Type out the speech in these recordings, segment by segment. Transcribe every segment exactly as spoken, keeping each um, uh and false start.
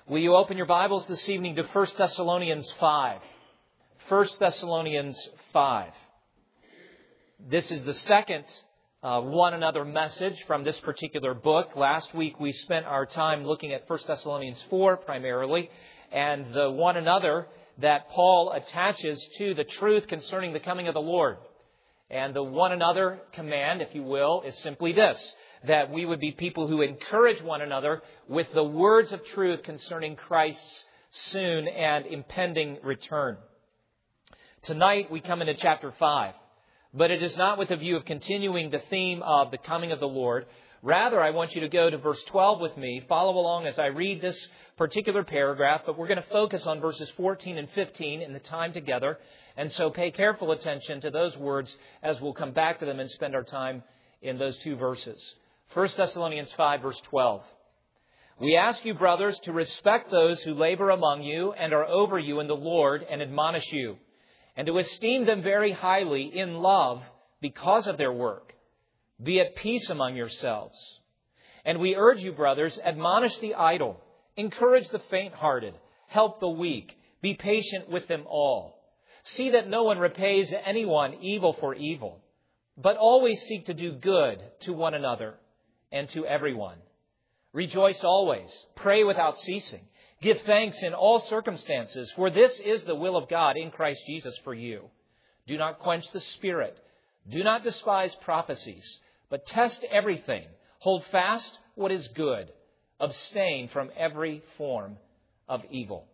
Will you open your Bibles this evening to First Thessalonians five? First Thessalonians five. This is the second uh, one another message from this particular book. Last week we spent our time looking at First Thessalonians four primarily, and the one another that Paul attaches to the truth concerning the coming of the Lord. And the one another command, if you will, is simply this: that we would be people who encourage one another with the words of truth concerning Christ's soon and impending return. Tonight we come into chapter five, but it is not with a view of continuing the theme of the coming of the Lord. Rather, I want you to go to verse twelve with me. Follow along as I read this particular paragraph, but we're going to focus on verses fourteen and fifteen in the time together. And so pay careful attention to those words as we'll come back to them and spend our time in those two verses. First Thessalonians five, verse twelve. We ask you, brothers, to respect those who labor among you and are over you in the Lord and admonish you, and to esteem them very highly in love because of their work. Be at peace among yourselves. And we urge you, brothers, admonish the idle, encourage the faint-hearted, help the weak, be patient with them all. See that no one repays anyone evil for evil, but always seek to do good to one another and to everyone. Rejoice always, pray without ceasing, give thanks in all circumstances, for this is the will of God in Christ Jesus for you. Do not quench the Spirit, do not despise prophecies, but test everything, hold fast what is good, abstain from every form of evil.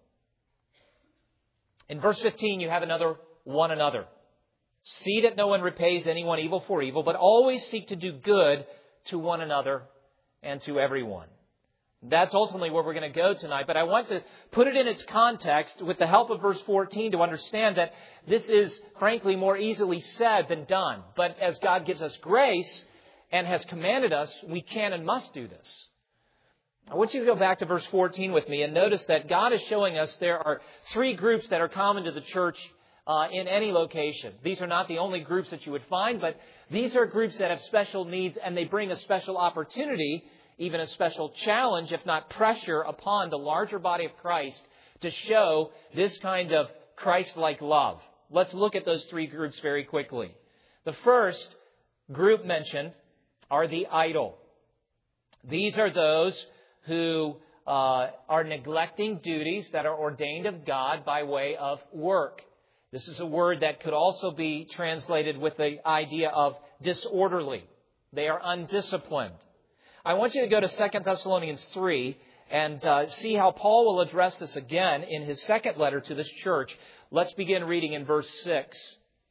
In verse fifteen, you have another one another. See that no one repays anyone evil for evil, but always seek to do good to one another and to everyone. That's ultimately where we're going to go tonight. But I want to put it in its context with the help of verse fourteen to understand that this is, frankly, more easily said than done. But as God gives us grace and has commanded us, we can and must do this. I want you to go back to verse fourteen with me and notice that God is showing us there are three groups that are common to the church uh, in any location. These are not the only groups that you would find, but these are groups that have special needs, and they bring a special opportunity, even a special challenge, if not pressure, upon the larger body of Christ to show this kind of Christ-like love. Let's look at those three groups very quickly. The first group mentioned are the idle. These are those who uh, are neglecting duties that are ordained of God by way of work. This is a word that could also be translated with the idea of disorderly. They are undisciplined. I want you to go to Second Thessalonians three and uh, see how Paul will address this again in his second letter to this church. Let's begin reading in verse six.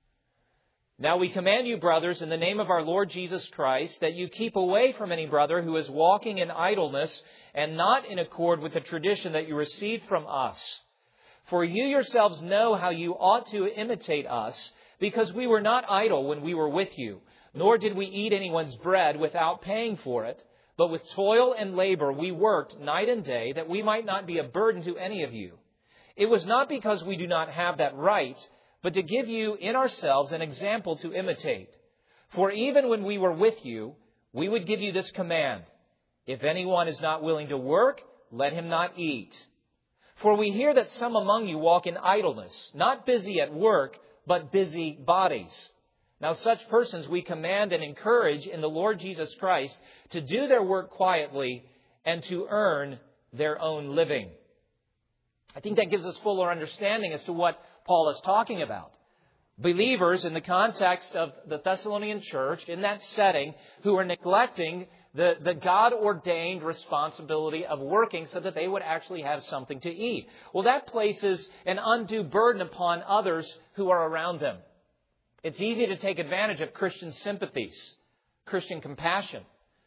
Now we command you, brothers, in the name of our Lord Jesus Christ, that you keep away from any brother who is walking in idleness and not in accord with the tradition that you received from us. For you yourselves know how you ought to imitate us, because we were not idle when we were with you, nor did we eat anyone's bread without paying for it. But with toil and labor we worked night and day, that we might not be a burden to any of you. It was not because we do not have that right, but to give you in ourselves an example to imitate. For even when we were with you, we would give you this command: if anyone is not willing to work, let him not eat. For we hear that some among you walk in idleness, not busy at work, but busy bodies. Now such persons we command and encourage in the Lord Jesus Christ to do their work quietly and to earn their own living. I think that gives us fuller understanding as to what Paul is talking about. Believers in the context of the Thessalonian church, in that setting, who are neglecting the, the God-ordained responsibility of working so that they would actually have something to eat. Well, that places an undue burden upon others who are around them. It's easy to take advantage of Christian sympathies, Christian compassion.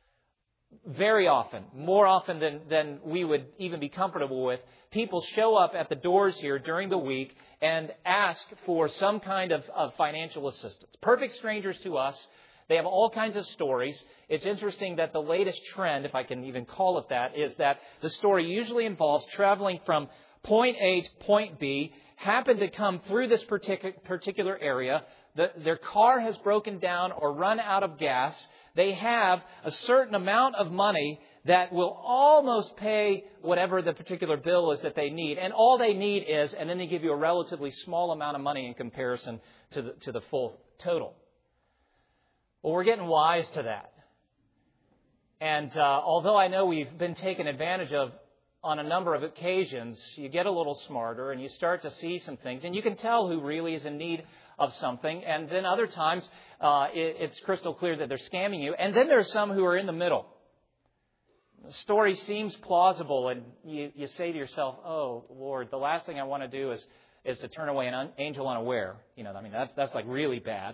Very often, more often than, than we would even be comfortable with, people show up at the doors here during the week and ask for some kind of, of financial assistance. Perfect strangers to us. They have all kinds of stories. It's interesting that the latest trend, if I can even call it that, is that the story usually involves traveling from point A to point B, happen to come through this particular particular area. The, their car has broken down or run out of gas. They have a certain amount of money that will almost pay whatever the particular bill is that they need. And all they need is, and then they give you a relatively small amount of money in comparison to the, to the full total. Well, we're getting wise to that. And uh, although I know we've been taken advantage of on a number of occasions, you get a little smarter and you start to see some things. And you can tell who really is in need of something. And then other times, uh, it, it's crystal clear that they're scamming you. And then there's some who are in the middle. The story seems plausible, and you, you say to yourself, oh, Lord, the last thing I want to do is, is to turn away an un- angel unaware. You know, I mean, that's, that's like really bad.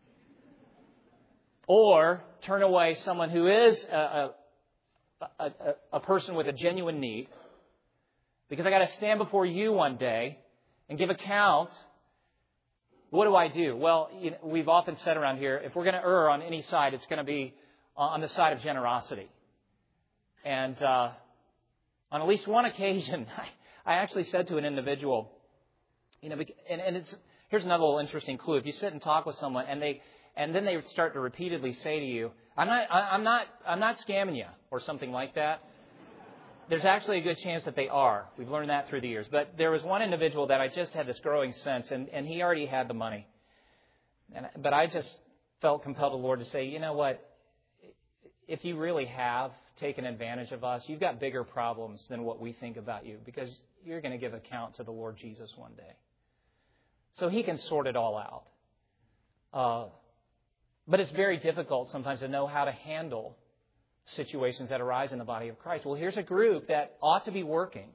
Or turn away someone who is a, a, a, a person with a genuine need, because I got to stand before you one day and give account. What do I do? Well, you know, we've often said around here, if we're going to err on any side, it's going to be on the side of generosity. And uh, on at least one occasion, I, I actually said to an individual, you know, and, and it's here's another little interesting clue. If you sit and talk with someone, and they and then they start to repeatedly say to you, "I'm not, I'm not, I'm not scamming you," or something like that. There's actually a good chance that they are. We've learned that through the years. But there was one individual that I just had this growing sense, and, and he already had the money. And, but I just felt compelled to the Lord to say, you know what? If you really have taken advantage of us, you've got bigger problems than what we think about you, because you're going to give account to the Lord Jesus one day. So He can sort it all out. Uh, but it's very difficult sometimes to know how to handle situations that arise in the body of Christ. Well, here's a group that ought to be working,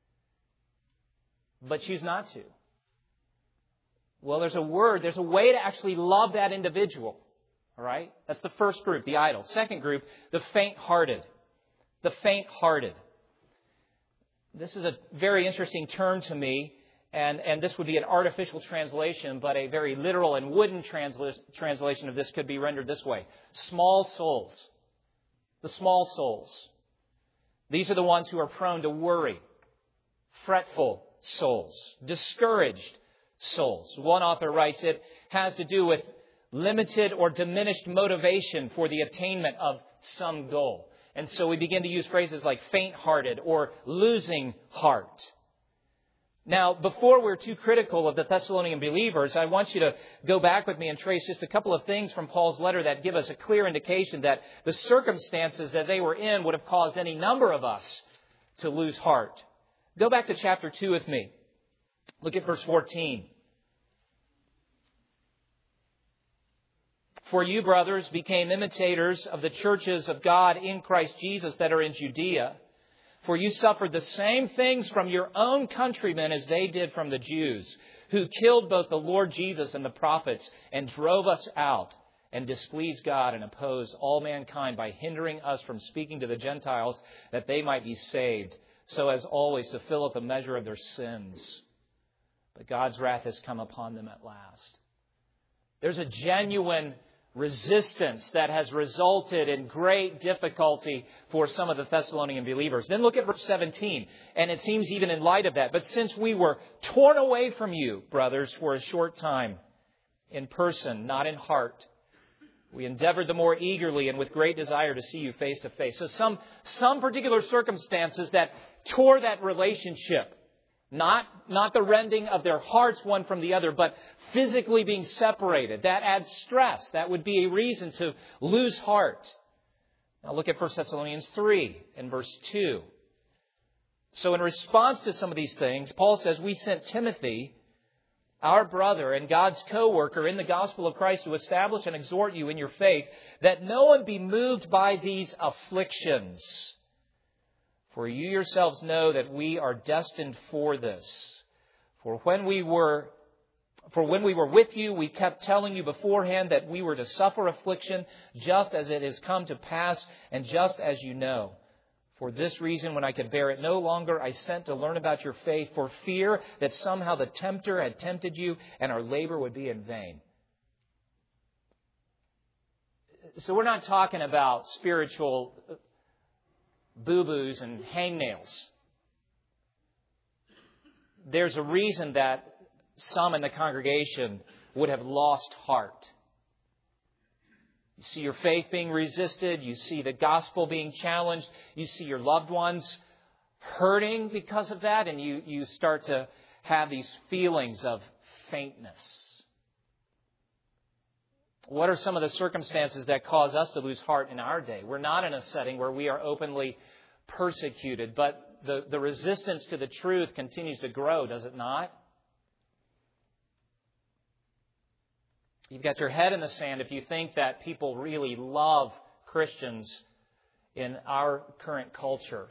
but choose not to. Well, there's a word, there's a way to actually love that individual. All right? That's the first group, the idle. Second group, the faint-hearted. The faint-hearted. This is a very interesting term to me, and, and this would be an artificial translation, but a very literal and wooden transla- translation of this could be rendered this way. Small souls. The small souls. These are the ones who are prone to worry. Fretful souls. Discouraged souls. One author writes, it has to do with limited or diminished motivation for the attainment of some goal. And so we begin to use phrases like faint-hearted or losing heart. Now, before we're too critical of the Thessalonian believers, I want you to go back with me and trace just a couple of things from Paul's letter that give us a clear indication that the circumstances that they were in would have caused any number of us to lose heart. Go back to chapter two with me. Look at verse fourteen. For you, brothers, became imitators of the churches of God in Christ Jesus that are in Judea. For you suffered the same things from your own countrymen as they did from the Jews, who killed both the Lord Jesus and the prophets and drove us out and displeased God and opposed all mankind by hindering us from speaking to the Gentiles that they might be saved, so as always to fill up the measure of their sins. But God's wrath has come upon them at last. There's a genuine resistance that has resulted in great difficulty for some of the Thessalonian believers. Then look at verse seventeen, and it seems even in light of that, but since we were torn away from you, brothers, for a short time, in person, not in heart, we endeavored the more eagerly and with great desire to see you face to face. So some, some particular circumstances that tore that relationship. Not, not the rending of their hearts one from the other, but physically being separated. That adds stress. That would be a reason to lose heart. Now look at First Thessalonians three and verse two. So in response to some of these things, Paul says, we sent Timothy, our brother and God's co-worker in the gospel of Christ, to establish and exhort you in your faith, that no one be moved by these afflictions. For you yourselves know that we are destined for this. For when we were, for when we were with you, we kept telling you beforehand that we were to suffer affliction, just as it has come to pass, and just as you know. For this reason, when I could bear it no longer, I sent to learn about your faith, for fear that somehow the tempter had tempted you, and our labor would be in vain. So we're not talking about spiritual boo-boos and hangnails. There's a reason that some in the congregation would have lost heart. You see your faith being resisted. You see the gospel being challenged. You see your loved ones hurting because of that. And you, you start to have these feelings of faintness. What are some of the circumstances that cause us to lose heart in our day? We're not in a setting where we are openly persecuted, but the, the resistance to the truth continues to grow, does it not? You've got your head in the sand if you think that people really love Christians in our current culture.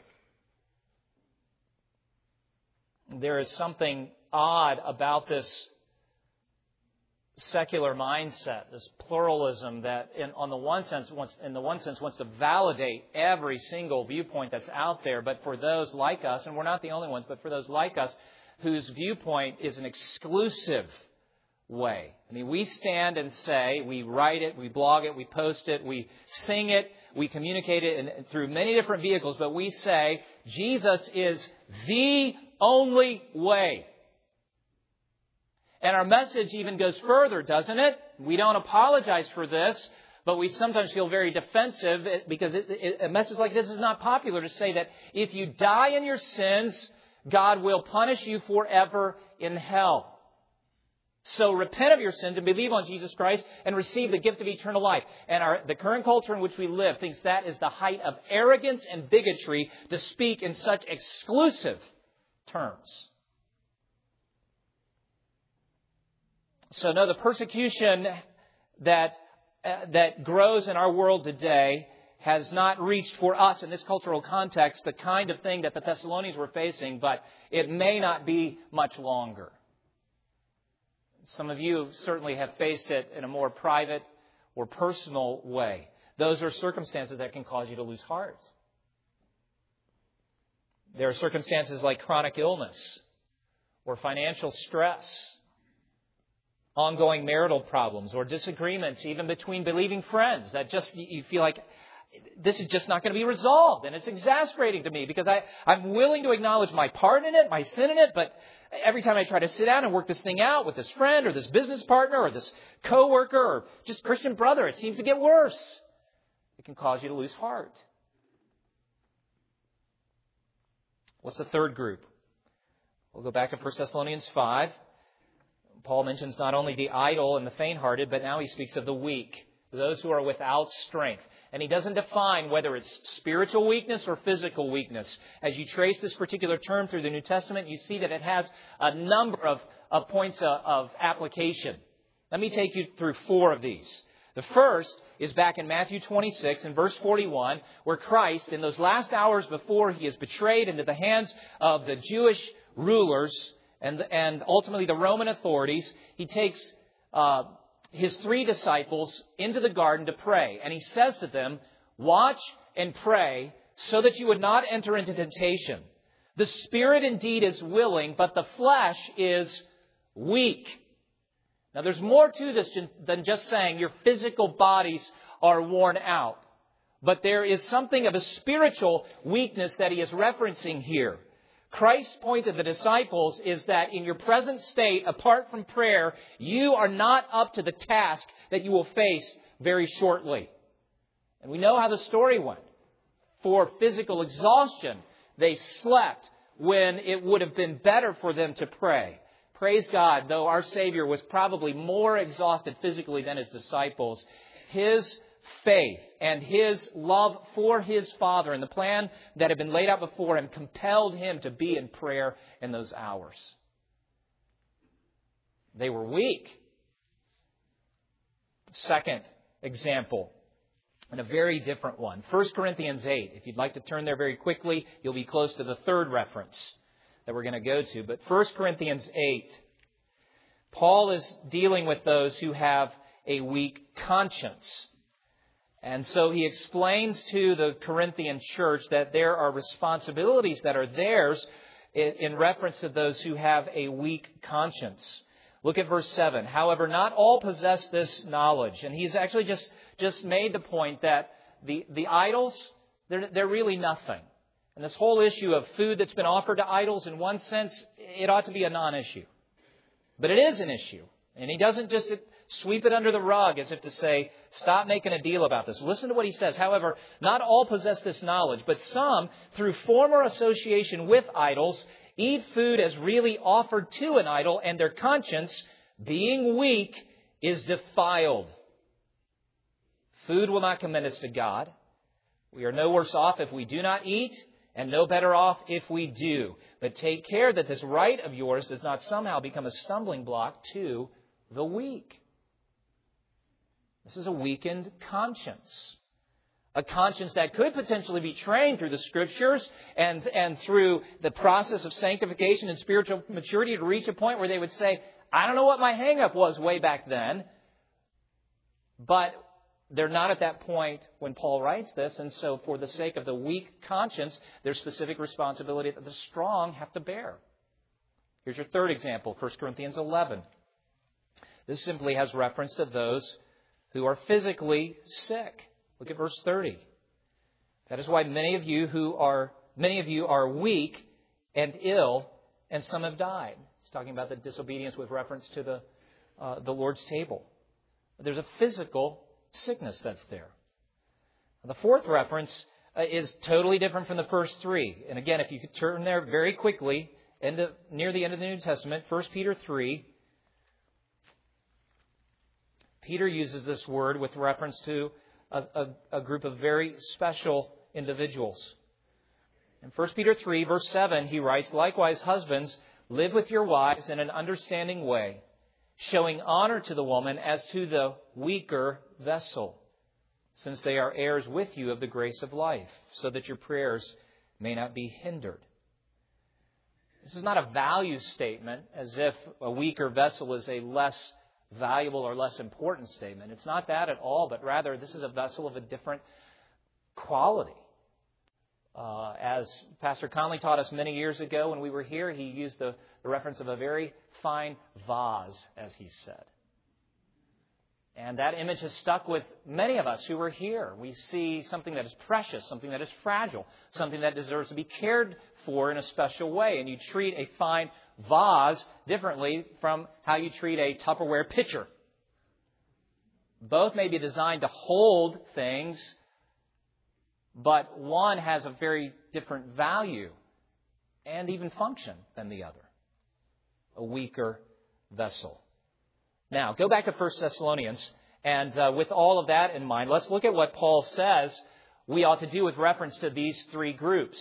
There is something odd about this secular mindset, this pluralism that, in, on the one sense, wants, in the one sense, wants to validate every single viewpoint that's out there. But for those like us, and we're not the only ones, but for those like us, whose viewpoint is an exclusive way. I mean, we stand and say, we write it, we blog it, we post it, we sing it, we communicate it in, through many different vehicles, but we say Jesus is the only way. And our message even goes further, doesn't it? We don't apologize for this, but we sometimes feel very defensive because it, it, a message like this is not popular to say that if you die in your sins, God will punish you forever in hell. So repent of your sins and believe on Jesus Christ and receive the gift of eternal life. And our, the current culture in which we live thinks that is the height of arrogance and bigotry to speak in such exclusive terms. So no, the persecution that uh, that grows in our world today has not reached for us in this cultural context the kind of thing that the Thessalonians were facing, but it may not be much longer. Some of you certainly have faced it in a more private or personal way. Those are circumstances that can cause you to lose heart. There are circumstances like chronic illness or financial stress, ongoing marital problems or disagreements, even between believing friends, that just you feel like this is just not going to be resolved. And it's exasperating to me because I, I'm willing to acknowledge my part in it, my sin in it, but every time I try to sit down and work this thing out with this friend or this business partner or this coworker or just Christian brother, it seems to get worse. It can cause you to lose heart. What's the third group? We'll go back to First Thessalonians five. Paul mentions not only the idle and the faint-hearted, but now he speaks of the weak, those who are without strength. And he doesn't define whether it's spiritual weakness or physical weakness. As you trace this particular term through the New Testament, you see that it has a number of, of points of, of application. Let me take you through four of these. The first is back in Matthew twenty-six in verse forty-one, where Christ, in those last hours before he is betrayed into the hands of the Jewish rulers and, and ultimately the Roman authorities, he takes uh, his three disciples into the garden to pray. And he says to them, watch and pray so that you would not enter into temptation. The spirit indeed is willing, but the flesh is weak. Now there's more to this than just saying your physical bodies are worn out. But there is something of a spiritual weakness that he is referencing here. Christ's point to the disciples is that in your present state, apart from prayer, you are not up to the task that you will face very shortly. And we know how the story went. For physical exhaustion, they slept when it would have been better for them to pray. Praise God, though our Savior was probably more exhausted physically than his disciples, his faith and his love for his Father and the plan that had been laid out before him compelled him to be in prayer in those hours. They were weak. Second example, and a very different one. First Corinthians eight. If you'd like to turn there very quickly, you'll be close to the third reference that we're going to go to. But First Corinthians eight, Paul is dealing with those who have a weak conscience. And so he explains to the Corinthian church that there are responsibilities that are theirs in reference to those who have a weak conscience. Look at verse seven. However, not all possess this knowledge. And he's actually just, just made the point that the, the idols, they're, they're really nothing. And this whole issue of food that's been offered to idols, in one sense, it ought to be a non-issue. But it is an issue. And he doesn't just sweep it under the rug as if to say, stop making a deal about this. Listen to what he says. However, not all possess this knowledge, but some, through former association with idols, eat food as really offered to an idol, and their conscience, being weak, is defiled. Food will not commend us to God. We are no worse off if we do not eat, and no better off if we do. But take care that this right of yours does not somehow become a stumbling block to the weak. This is a weakened conscience. A conscience that could potentially be trained through the Scriptures and, and through the process of sanctification and spiritual maturity to reach a point where they would say, I don't know what my hang-up was way back then. But they're not at that point when Paul writes this. And so for the sake of the weak conscience, there's specific responsibility that the strong have to bear. Here's your third example, First Corinthians eleven. This simply has reference to those who are physically sick. Look at verse thirty. That is why many of you who are many of you are weak and ill, and some have died. He's talking about the disobedience with reference to the uh, the Lord's table. There's a physical sickness that's there. The fourth reference uh, is totally different from the first three. And again, if you could turn there very quickly, end of, near the end of the New Testament, First Peter three. Peter uses this word with reference to a, a, a group of very special individuals. In First Peter three, verse seven, he writes, likewise, husbands, live with your wives in an understanding way, showing honor to the woman as to the weaker vessel, since they are heirs with you of the grace of life, so that your prayers may not be hindered. This is not a value statement, as if a weaker vessel is a less valuable or less important statement. It's not that at all, but rather this is a vessel of a different quality. Uh, as Pastor Conley taught us many years ago when we were here, he used the, the reference of a very fine vase, as he said. And that image has stuck with many of us who were here. We see something that is precious, something that is fragile, something that deserves to be cared for in a special way. And you treat a fine vase differently from how you treat a Tupperware pitcher. Both may be designed to hold things, but one has a very different value and even function than the other. A weaker vessel. Now, go back to First Thessalonians, and uh, with all of that in mind, let's look at what Paul says we ought to do with reference to these three groups.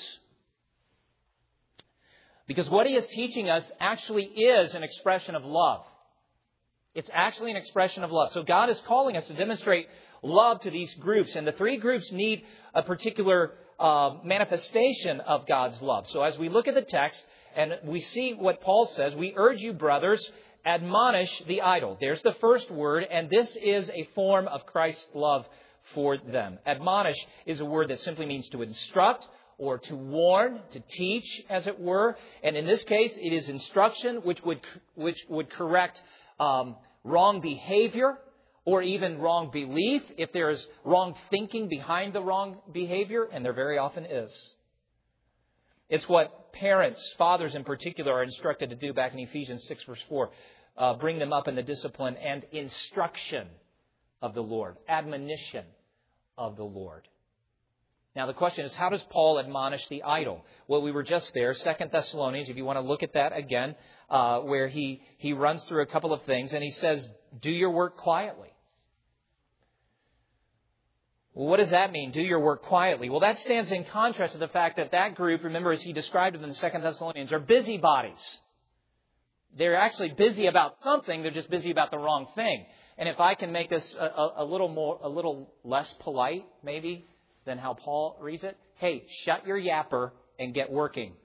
Because what he is teaching us actually is an expression of love. It's actually an expression of love. So God is calling us to demonstrate love to these groups, and the three groups need a particular uh, manifestation of God's love. So as we look at the text and we see what Paul says, we urge you, brothers, admonish the idle. There's the first word, and this is a form of Christ's love for them. Admonish is a word that simply means to instruct or to warn, to teach, as it were. And in this case, it is instruction which would which would correct um, wrong behavior or even wrong belief, if there is wrong thinking behind the wrong behavior, and there very often is. It's what parents, fathers in particular, are instructed to do back in Ephesians six, verse four. Uh, bring them up in the discipline and instruction of the Lord. Admonition of the Lord. Now the question is, how does Paul admonish the idle? Well, we were just there, Second Thessalonians, if you want to look at that again, uh, where he, he runs through a couple of things, and he says, do your work quietly. Well, what does that mean, do your work quietly? Well, that stands in contrast to the fact that that group, remember as he described them in Second Thessalonians, are busybodies. They're actually busy about something, they're just busy about the wrong thing. And if I can make this a, a, a little more, a little less polite, maybe, than how Paul reads it, hey, shut your yapper and get working.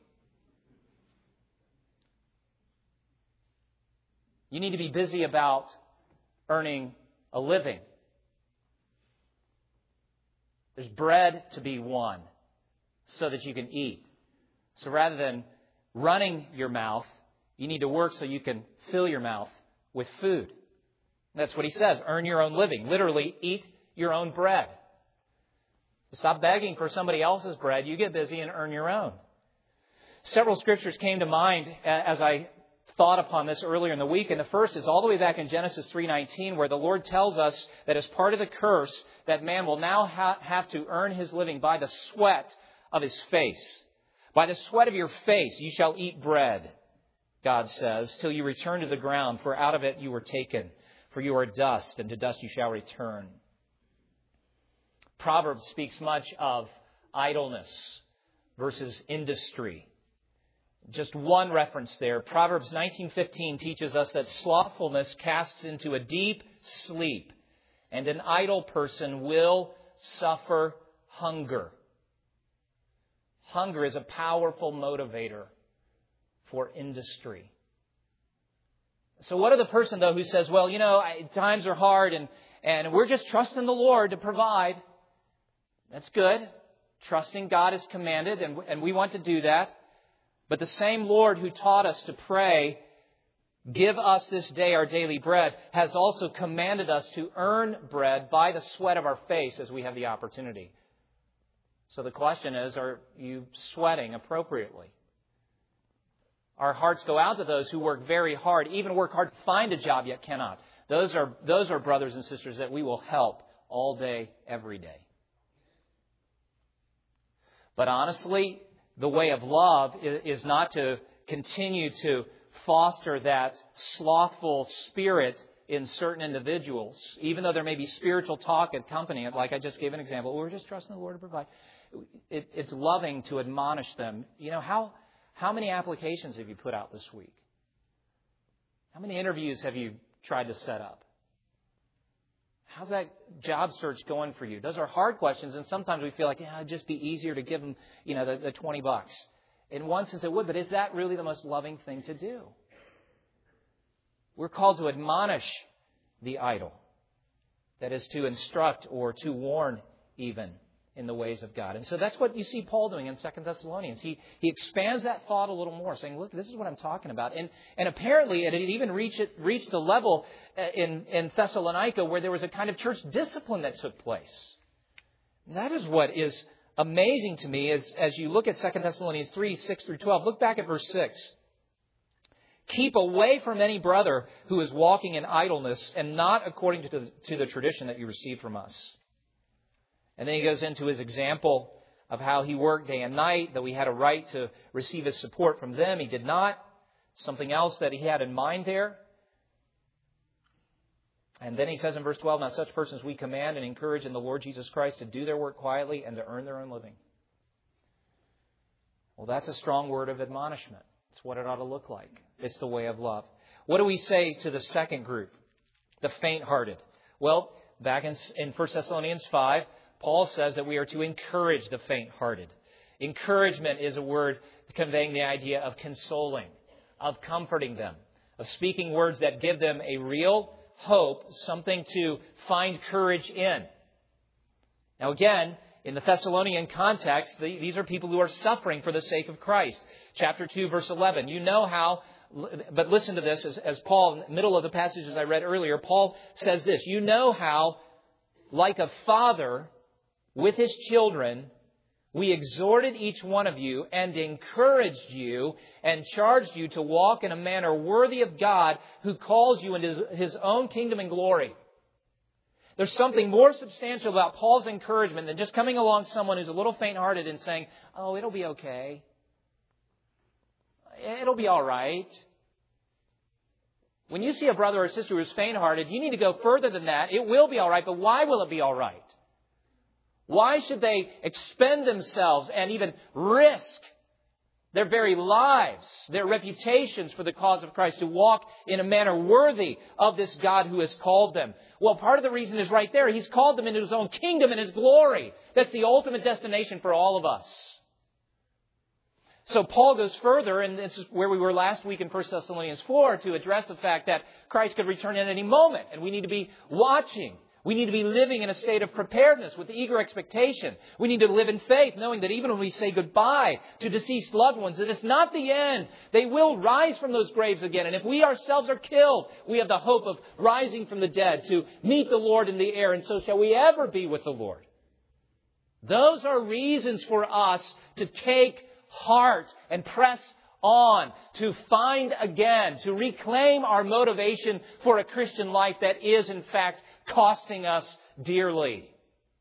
You need to be busy about earning a living. There's bread to be won so that you can eat. So rather than running your mouth, you need to work so you can fill your mouth with food. That's what he says. Earn your own living. Literally, eat your own bread. Stop begging for somebody else's bread. You get busy and earn your own. Several scriptures came to mind as I thought upon this earlier in the week. And the first is all the way back in Genesis three nineteen, where the Lord tells us that as part of the curse, that man will now ha- have to earn his living by the sweat of his face. By the sweat of your face you shall eat bread, God says, till you return to the ground, for out of it you were taken. For you are dust, and to dust you shall return. Proverbs speaks much of idleness versus industry. Just one reference there. Proverbs nineteen fifteen teaches us that slothfulness casts into a deep sleep, and an idle person will suffer hunger. Hunger is a powerful motivator for industry. So what of the person, though, who says, well, you know, times are hard and, and we're just trusting the Lord to provide. That's good. Trusting God is commanded, and, and we want to do that. But the same Lord who taught us to pray, give us this day our daily bread, has also commanded us to earn bread by the sweat of our face as we have the opportunity. So the question is, are you sweating appropriately? Our hearts go out to those who work very hard, even work hard to find a job yet cannot. Those are, those are brothers and sisters that we will help all day, every day. But honestly, the way of love is not to continue to foster that slothful spirit in certain individuals, even though there may be spiritual talk accompanying it, like I just gave an example. We're just trusting the Lord to provide. It, it's loving to admonish them. You know, how, how many applications have you put out this week? How many interviews have you tried to set up? How's that job search going for you? Those are hard questions, and sometimes we feel like, yeah, it'd just be easier to give them, you know, the, the twenty bucks. In one sense it would, but is that really the most loving thing to do? We're called to admonish the idle. That is, to instruct or to warn even in the ways of God. And so that's what you see Paul doing in Second Thessalonians. He he expands that thought a little more, saying, look, this is what I'm talking about. And and apparently it had even reached, reached the level in, in Thessalonica where there was a kind of church discipline that took place. And that is what is amazing to me as, as you look at Second Thessalonians three, six through twelve. Look back at verse six. Keep away from any brother who is walking in idleness and not according to the, to the tradition that you received from us. And then he goes into his example of how he worked day and night, though he had a right to receive his support from them. He did not. Something else that he had in mind there. And then he says in verse twelve, now such persons we command and encourage in the Lord Jesus Christ to do their work quietly and to earn their own living. Well, that's a strong word of admonishment. It's what it ought to look like. It's the way of love. What do we say to the second group, the faint-hearted? Well, back in, in First Thessalonians five, Paul says that we are to encourage the faint-hearted. Encouragement is a word conveying the idea of consoling, of comforting them, of speaking words that give them a real hope, something to find courage in. Now again, in the Thessalonian context, these are people who are suffering for the sake of Christ. Chapter two, verse eleven. You know how, but listen to this, as, as Paul, in the middle of the passages I read earlier, Paul says this, you know how, like a father with his children, we exhorted each one of you and encouraged you and charged you to walk in a manner worthy of God who calls you into his own kingdom and glory. There's something more substantial about Paul's encouragement than just coming along someone who's a little faint-hearted and saying, oh, it'll be okay. It'll be all right. When you see a brother or sister who's faint-hearted, you need to go further than that. It will be all right, but why will it be all right? Why should they expend themselves and even risk their very lives, their reputations for the cause of Christ to walk in a manner worthy of this God who has called them? Well, part of the reason is right there. He's called them into his own kingdom and his glory. That's the ultimate destination for all of us. So Paul goes further, and this is where we were last week in First Thessalonians four, to address the fact that Christ could return at any moment, and we need to be watching. We need to be living in a state of preparedness with eager expectation. We need to live in faith, knowing that even when we say goodbye to deceased loved ones, that it's not the end. They will rise from those graves again. And if we ourselves are killed, we have the hope of rising from the dead to meet the Lord in the air. And so shall we ever be with the Lord. Those are reasons for us to take heart and press on to find again, to reclaim our motivation for a Christian life that is, in fact, costing us dearly.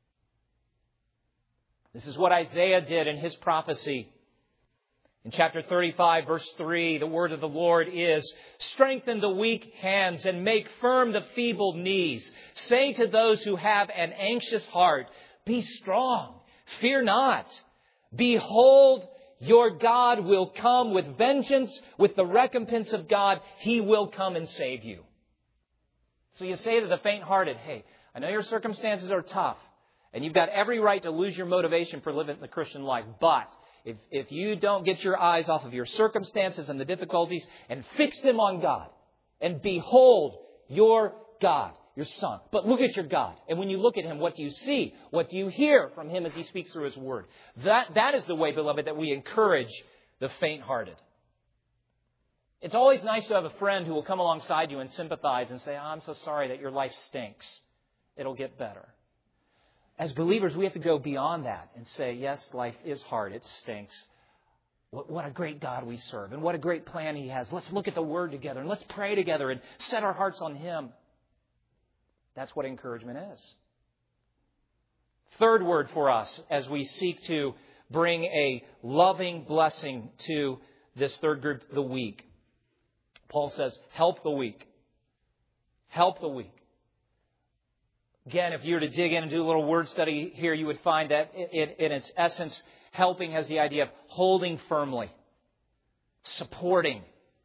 This is what Isaiah did in his prophecy. In chapter thirty-five, verse three, the word of the Lord is, "Strengthen the weak hands and make firm the feeble knees. Say to those who have an anxious heart, be strong, fear not. Behold, your God will come with vengeance, with the recompense of God. He will come and save you." So you say to the faint-hearted, hey, I know your circumstances are tough, and you've got every right to lose your motivation for living the Christian life. But if, if you don't get your eyes off of your circumstances and the difficulties and fix them on God, and behold your God, your Son. But look at your God. And when you look at Him, what do you see? What do you hear from Him as He speaks through His Word? That, that is the way, beloved, that we encourage the faint-hearted. It's always nice to have a friend who will come alongside you and sympathize and say, oh, I'm so sorry that your life stinks. It'll get better. As believers, we have to go beyond that and say, yes, life is hard. It stinks. What, what a great God we serve, and what a great plan He has. Let's look at the Word together, and let's pray together and set our hearts on Him. That's what encouragement is. Third word for us as we seek to bring a loving blessing to this third group, the weak. Paul says, help the weak. Help the weak. Again, if you were to dig in and do a little word study here, you would find that in, in its essence, helping has the idea of holding firmly, supporting,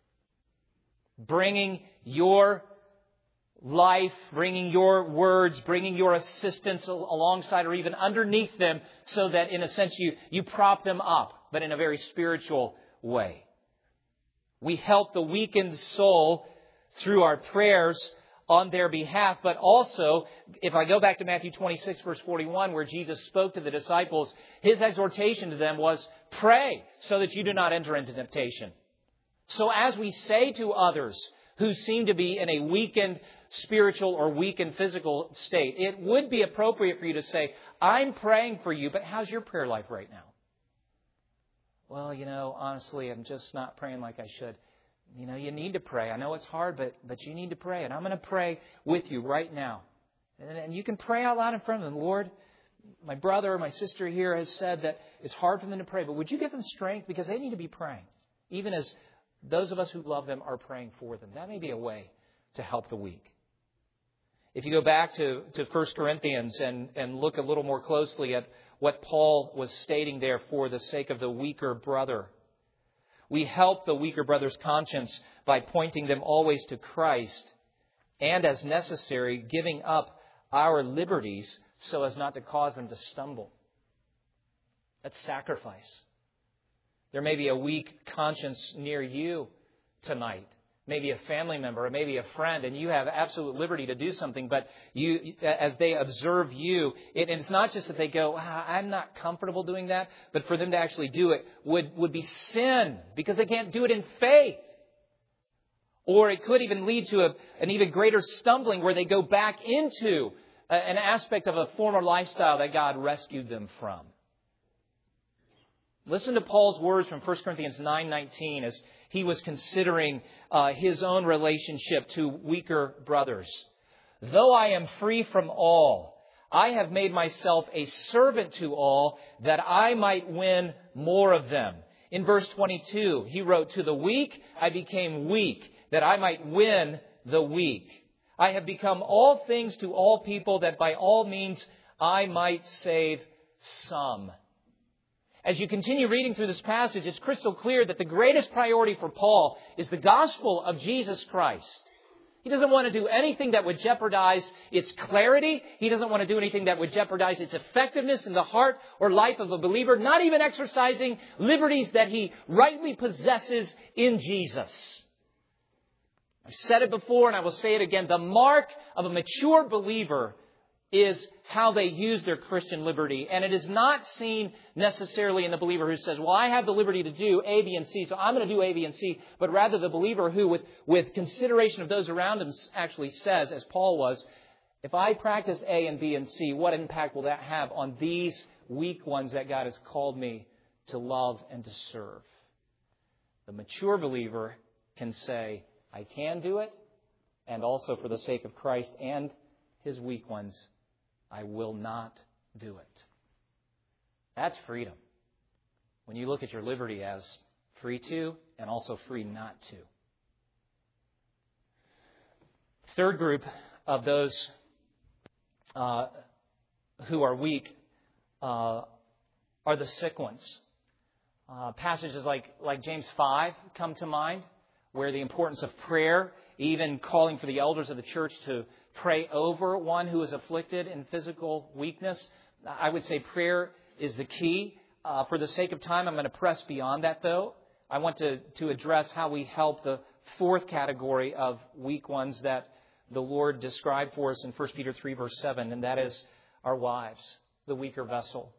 bringing your life, bringing your words, bringing your assistance alongside or even underneath them so that in a sense you, you prop them up, but in a very spiritual way. We help the weakened soul through our prayers on their behalf, but also, if I go back to Matthew twenty-six, verse forty-one, where Jesus spoke to the disciples, His exhortation to them was, pray so that you do not enter into temptation. So as we say to others who seem to be in a weakened spiritual or weakened physical state, it would be appropriate for you to say, I'm praying for you, but how's your prayer life right now? Well, you know, honestly, I'm just not praying like I should. You know, you need to pray. I know it's hard, but but you need to pray. And I'm going to pray with you right now. And, and you can pray out loud in front of them. Lord, my brother or my sister here has said that it's hard for them to pray, but would you give them strength? Because they need to be praying, even as those of us who love them are praying for them. That may be a way to help the weak. If you go back to, to First Corinthians and, and look a little more closely at what Paul was stating there for the sake of the weaker brother, we help the weaker brother's conscience by pointing them always to Christ and, as necessary, giving up our liberties so as not to cause them to stumble. That's sacrifice. There may be a weak conscience near you tonight. Maybe a family member or maybe a friend, and you have absolute liberty to do something, but you, as they observe you, it, and it's not just that they go, ah, I'm not comfortable doing that, but for them to actually do it would, would be sin because they can't do it in faith. Or it could even lead to a, an even greater stumbling where they go back into a, an aspect of a former lifestyle that God rescued them from. Listen to Paul's words from First Corinthians nine nineteen as he was considering uh, his own relationship to weaker brothers. Though I am free from all, I have made myself a servant to all that I might win more of them. In verse twenty-two, he wrote, to the weak I became weak, that I might win the weak. I have become all things to all people, that by all means I might save some. As you continue reading through this passage, it's crystal clear that the greatest priority for Paul is the gospel of Jesus Christ. He doesn't want to do anything that would jeopardize its clarity. He doesn't want to do anything that would jeopardize its effectiveness in the heart or life of a believer, not even exercising liberties that he rightly possesses in Jesus. I've said it before and I will say it again. The mark of a mature believer is how they use their Christian liberty. And it is not seen necessarily in the believer who says, well, I have the liberty to do A, B, and C, so I'm going to do A, B, and C. But rather the believer who, with, with consideration of those around him, actually says, as Paul was, if I practice A and B and C, what impact will that have on these weak ones that God has called me to love and to serve? The mature believer can say, I can do it, and also for the sake of Christ and His weak ones, I will not do it. That's freedom. When you look at your liberty as free to and also free not to. Third group of those uh, who are weak uh, are the sick ones. Uh, passages like, like James five come to mind, where the importance of prayer, even calling for the elders of the church to pray over one who is afflicted in physical weakness. I would say prayer is the key. Uh, for the sake of time, I'm going to press beyond that, though. I want to, to address how we help the fourth category of weak ones that the Lord described for us in First Peter three, verse seven, and that is our wives, the weaker vessel.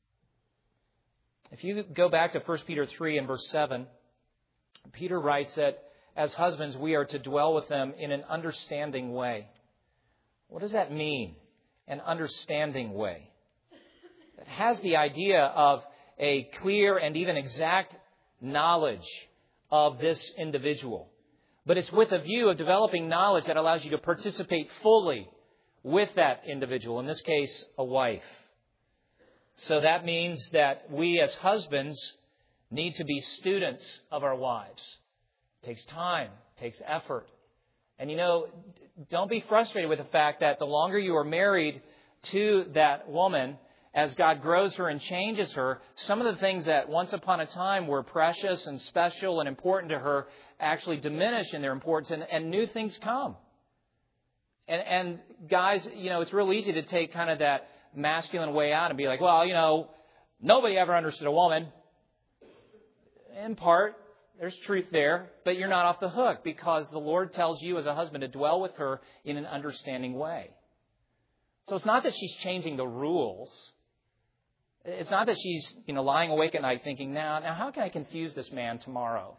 If you go back to First Peter three and verse seven, Peter writes that as husbands, we are to dwell with them in an understanding way. What does that mean, an understanding way? It has the idea of a clear and even exact knowledge of this individual. But it's with a view of developing knowledge that allows you to participate fully with that individual, in this case, a wife. So that means that we as husbands need to be students of our wives. It takes time, it takes effort. And you know, don't be frustrated with the fact that the longer you are married to that woman, as God grows her and changes her, some of the things that once upon a time were precious and special and important to her actually diminish in their importance, and, and new things come. And, and guys, you know, it's real easy to take kind of that masculine way out and be like, well, you know, nobody ever understood a woman. In part, there's truth there, but you're not off the hook because the Lord tells you as a husband to dwell with her in an understanding way. So it's not that she's changing the rules. It's not that she's, you know, lying awake at night thinking, now, now how can I confuse this man tomorrow?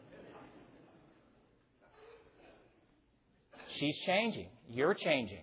She's changing. You're changing.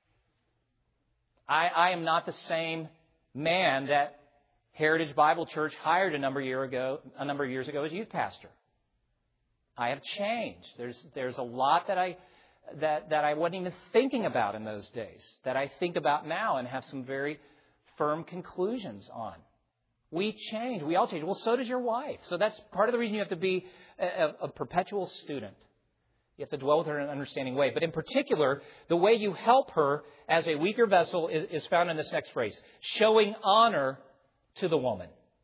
I, I am not the same man that Heritage Bible Church hired a number of year ago, a number of years ago as youth pastor. I have changed. There's there's a lot that I that that I wasn't even thinking about in those days that I think about now and have some very firm conclusions on. We change. We all change. Well, so does your wife. So that's part of the reason you have to be a, a perpetual student. You have to dwell with her in an understanding way. But in particular, the way you help her as a weaker vessel is, is found in this next phrase, showing honor to the woman.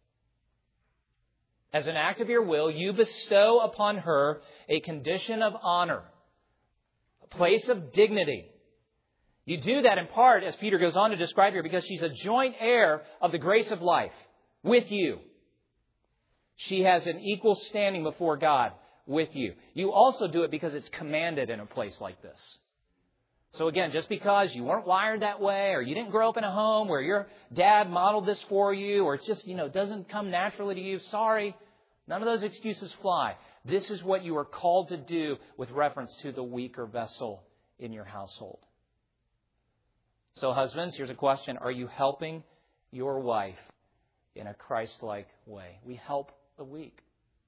As an act of your will, you bestow upon her a condition of honor, a place of dignity. You do that in part, as Peter goes on to describe here, because she's a joint heir of the grace of life with you. She has an equal standing before God with you. You also do it because it's commanded in a place like this. So again, just because you weren't wired that way, or you didn't grow up in a home where your dad modeled this for you, or it's just, you know, doesn't come naturally to you, sorry, none of those excuses fly. This is what you are called to do with reference to the weaker vessel in your household. So husbands, here's a question. Are you helping your wife in a Christ-like way? We help the weak.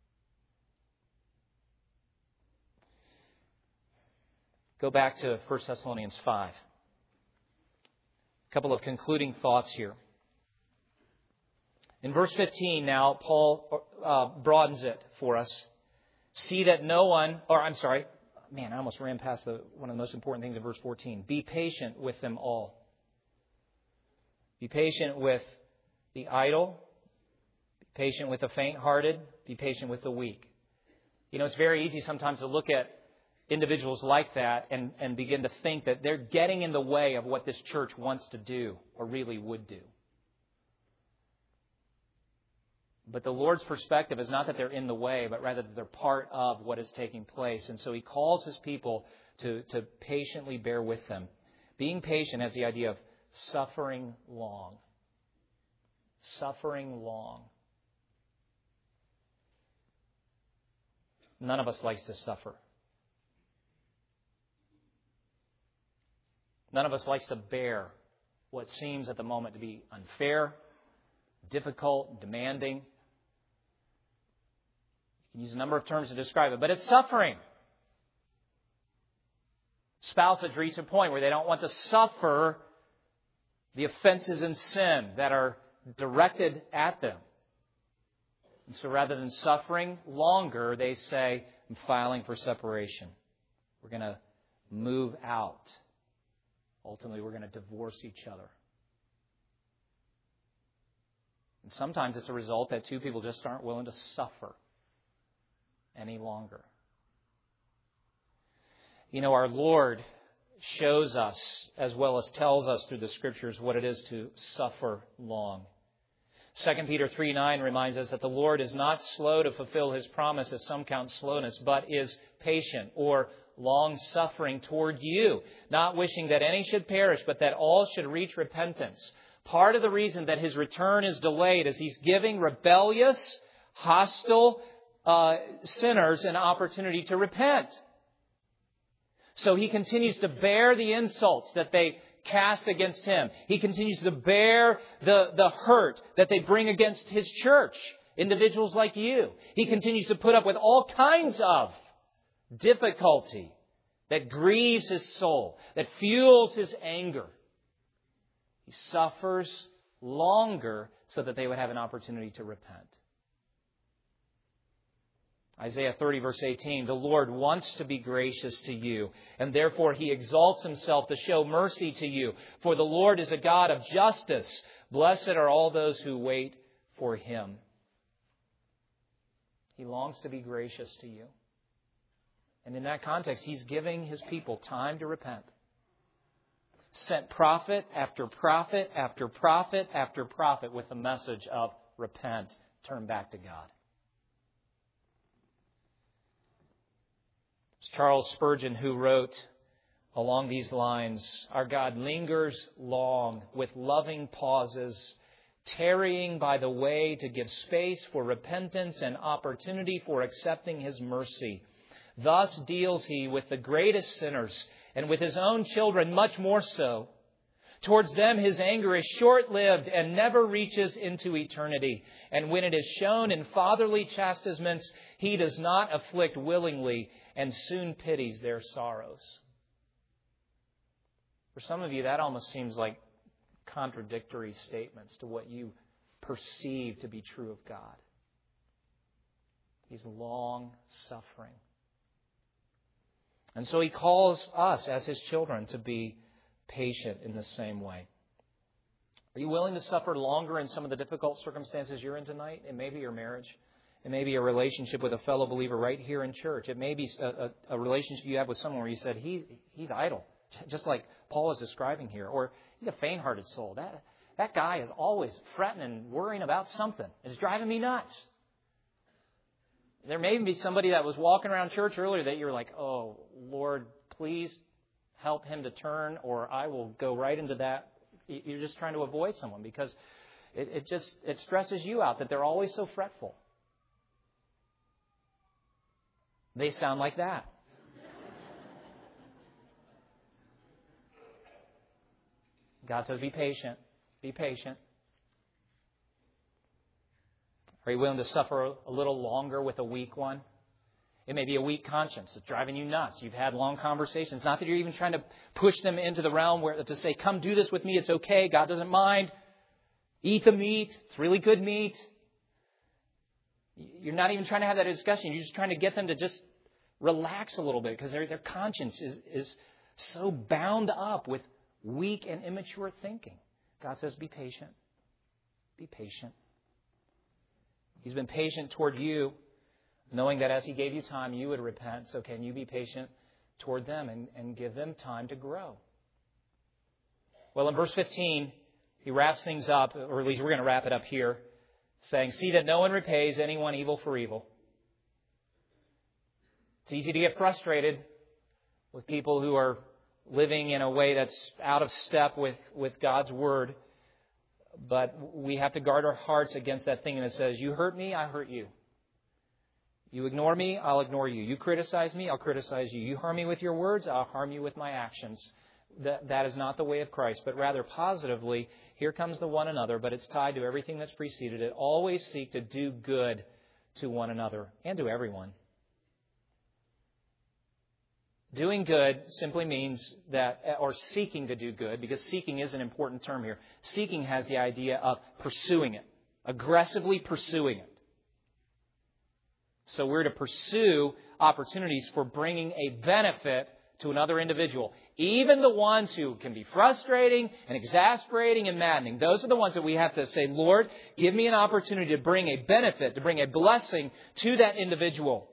Go back to First Thessalonians five. A couple of concluding thoughts here. In verse fifteen now, Paul uh, broadens it for us. See that no one, or I'm sorry, man, I almost ran past the, one of the most important things in verse fourteen. Be patient with them all. Be patient with the idle. Be patient with the faint-hearted. Be patient with the weak. You know, it's very easy sometimes to look at individuals like that and, and begin to think that they're getting in the way of what this church wants to do or really would do. But the Lord's perspective is not that they're in the way, but rather that they're part of what is taking place. And so He calls His people to, to patiently bear with them. Being patient has the idea of suffering long. Suffering long. None of us likes to suffer. None of us likes to bear what seems at the moment to be unfair, difficult, demanding. You Use a number of terms to describe it, but it's suffering. Spouse has reached a point where they don't want to suffer the offenses and sin that are directed at them. And so rather than suffering longer, they say, I'm filing for separation. We're going to move out. Ultimately, we're going to divorce each other. And sometimes it's a result that two people just aren't willing to suffer any longer. You know, our Lord shows us, as well as tells us through the Scriptures, what it is to suffer long. Second Peter three nine reminds us that the Lord is not slow to fulfill His promise, as some count slowness, but is patient or long-suffering toward you, not wishing that any should perish, but that all should reach repentance. Part of the reason that His return is delayed is He's giving rebellious, hostile uh, sinners an opportunity to repent. So He continues to bear the insults that they cast against Him. He continues to bear the, the hurt that they bring against His church, individuals like you. He continues to put up with all kinds of difficulty that grieves His soul, that fuels His anger. He suffers longer so that they would have an opportunity to repent. Isaiah thirty, verse eighteen, the Lord wants to be gracious to you, and therefore He exalts Himself to show mercy to you. For the Lord is a God of justice. Blessed are all those who wait for Him. He longs to be gracious to you. And in that context, He's giving His people time to repent. Sent prophet after prophet after prophet after prophet with the message of repent, turn back to God. It's Charles Spurgeon who wrote along these lines, our God lingers long with loving pauses, tarrying by the way to give space for repentance and opportunity for accepting His mercy. Thus deals He with the greatest sinners, and with His own children much more so. Towards them His anger is short-lived and never reaches into eternity. And when it is shown in fatherly chastisements, He does not afflict willingly and soon pities their sorrows. For some of you, that almost seems like contradictory statements to what you perceive to be true of God. He's long-suffering. And so He calls us as His children to be patient in the same way. Are you willing to suffer longer in some of the difficult circumstances you're in tonight? It may be your marriage. It may be a relationship with a fellow believer right here in church. It may be a, a, a relationship you have with someone where you said, he, he's idle, just like Paul is describing here. Or he's a faint-hearted soul. That, that guy is always fretting and worrying about something. It's driving me nuts. There may be somebody that was walking around church earlier that you're like, oh, Lord, please help him to turn, or I will go right into that. You're just trying to avoid someone because it, it just it stresses you out that they're always so fretful. They sound like that. God says, be patient. Be patient. Are you willing to suffer a little longer with a weak one? It may be a weak conscience. It's driving you nuts. You've had long conversations. Not that you're even trying to push them into the realm where to say, come do this with me. It's okay. God doesn't mind. Eat the meat. It's really good meat. You're not even trying to have that discussion. You're just trying to get them to just relax a little bit because their, their conscience is, is so bound up with weak and immature thinking. God says, be patient. Be patient. He's been patient toward you, knowing that as He gave you time, you would repent. So can you be patient toward them and, and give them time to grow? Well, in verse fifteen, he wraps things up, or at least we're going to wrap it up here, saying, see that no one repays anyone evil for evil. It's easy to get frustrated with people who are living in a way that's out of step with, with God's Word. But we have to guard our hearts against that thing that says, you hurt me, I hurt you. You ignore me, I'll ignore you. You criticize me, I'll criticize you. You harm me with your words, I'll harm you with my actions. That, that is not the way of Christ, but rather positively, here comes the one another, but it's tied to everything that's preceded it. Always seek to do good to one another and to everyone. Doing good simply means that, or seeking to do good, because seeking is an important term here. Seeking has the idea of pursuing it, aggressively pursuing it. So we're to pursue opportunities for bringing a benefit to another individual. Even the ones who can be frustrating and exasperating and maddening. Those are the ones that we have to say, Lord, give me an opportunity to bring a benefit, to bring a blessing to that individual.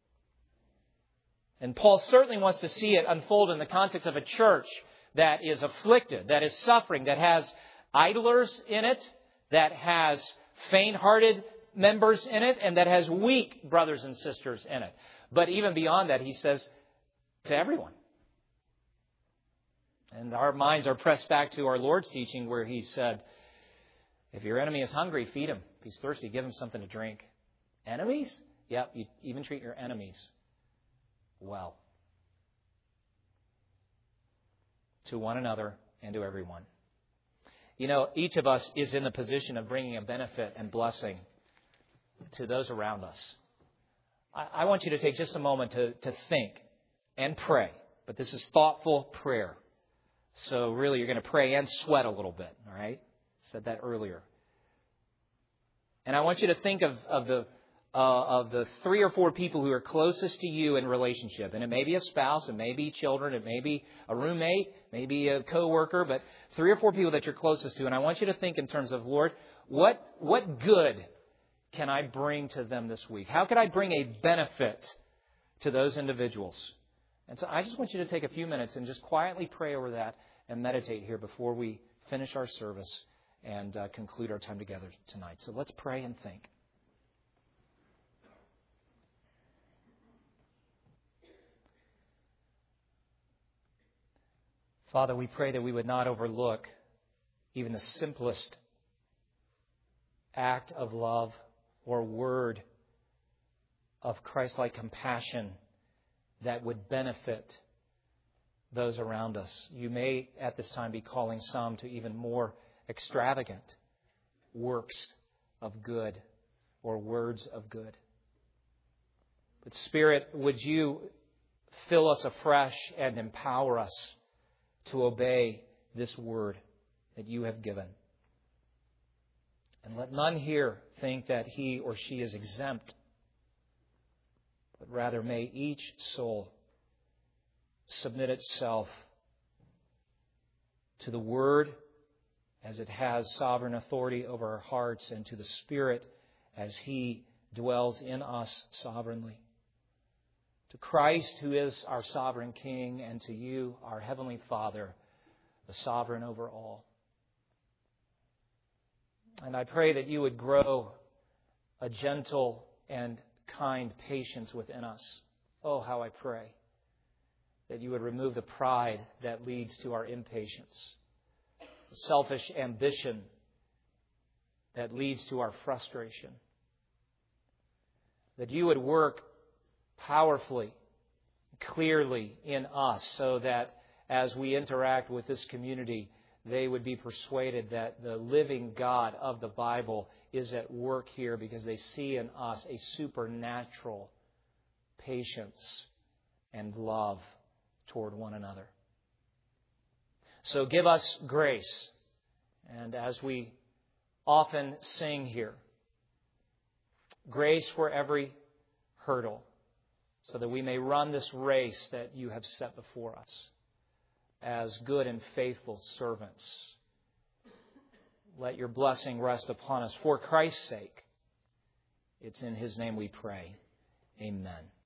And Paul certainly wants to see it unfold in the context of a church that is afflicted, that is suffering, that has idlers in it, that has faint-hearted members in it, and that has weak brothers and sisters in it. But even beyond that, he says, to everyone. And our minds are pressed back to our Lord's teaching where He said, if your enemy is hungry, feed him. If he's thirsty, give him something to drink. Enemies? Yep, you even treat your enemies well. To one another and to everyone. You know, each of us is in the position of bringing a benefit and blessing to those around us. I, I want you to take just a moment to, to think and pray. But this is thoughtful prayer. So really, you're going to pray and sweat a little bit. All right? Said that earlier. And I want you to think of, of the uh, of the three or four people who are closest to you in relationship. And it may be a spouse, it may be children, it may be a roommate, maybe a coworker, but three or four people that you're closest to. And I want you to think in terms of, Lord, what what good can I bring to them this week? How could I bring a benefit to those individuals? And so I just want you to take a few minutes and just quietly pray over that and meditate here before we finish our service and uh, conclude our time together tonight. So let's pray and think. Father, we pray that we would not overlook even the simplest act of love or word of Christ-like compassion that would benefit those around us. You may at this time be calling some to even more extravagant works of good or words of good. But Spirit, would you fill us afresh and empower us to obey this word that you have given. And let none here think that he or she is exempt, but rather may each soul submit itself to the Word as it has sovereign authority over our hearts, and to the Spirit as He dwells in us sovereignly. To Christ, who is our sovereign King, and to you, our Heavenly Father, the sovereign over all. And I pray that you would grow a gentle and kind patience within us. Oh, how I pray that you would remove the pride that leads to our impatience, the selfish ambition that leads to our frustration, that you would work powerfully, clearly in us so that as we interact with this community, they would be persuaded that the living God of the Bible is at work here because they see in us a supernatural patience and love toward one another. So give us grace. And as we often sing here, grace for every hurdle, so that we may run this race that you have set before us as good and faithful servants. Let your blessing rest upon us for Christ's sake. It's in His name we pray. Amen.